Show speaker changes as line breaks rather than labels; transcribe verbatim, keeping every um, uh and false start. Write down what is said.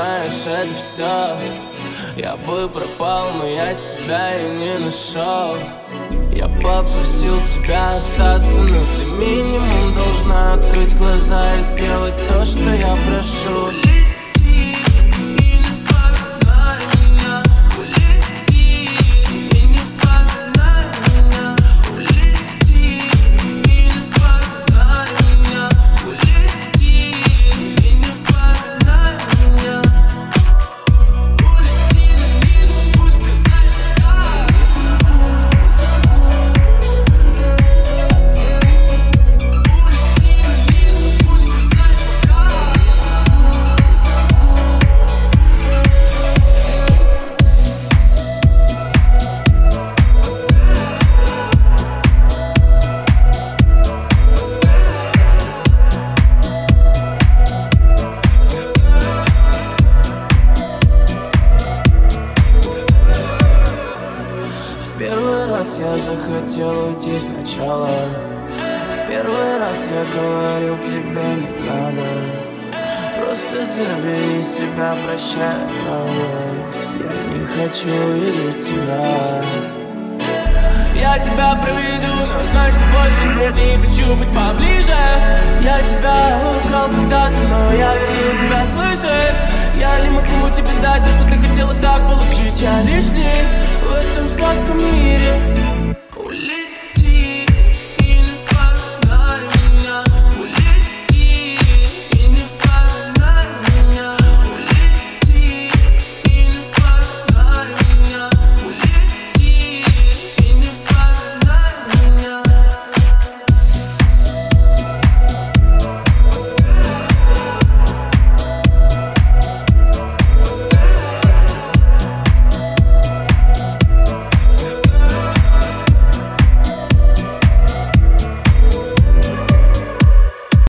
знаешь, это все. Я бы пропал, но я себя и не нашел. Я попросил тебя остаться, но ты минимум должна открыть глаза и сделать то, что я прошу. Улети и не вспоминай меня. Улети и не вспоминай меня. Улети и не вспоминай меня. Улети и не вспоминай меня. Улети, но не забудь сказать пока. Первый раз я захотел уйти сначала. В первый раз я говорил тебе не надо. Просто забери себя, прощай, правда. Я не хочу видеть тебя. Я тебя проведу, но знай, что больше не хочу быть поближе. Я тебя украл когда-то, но я верну тебя, слышишь? Я не могу тебе дать то, что ты хотела так получить. Я лишний в этом сладком мире.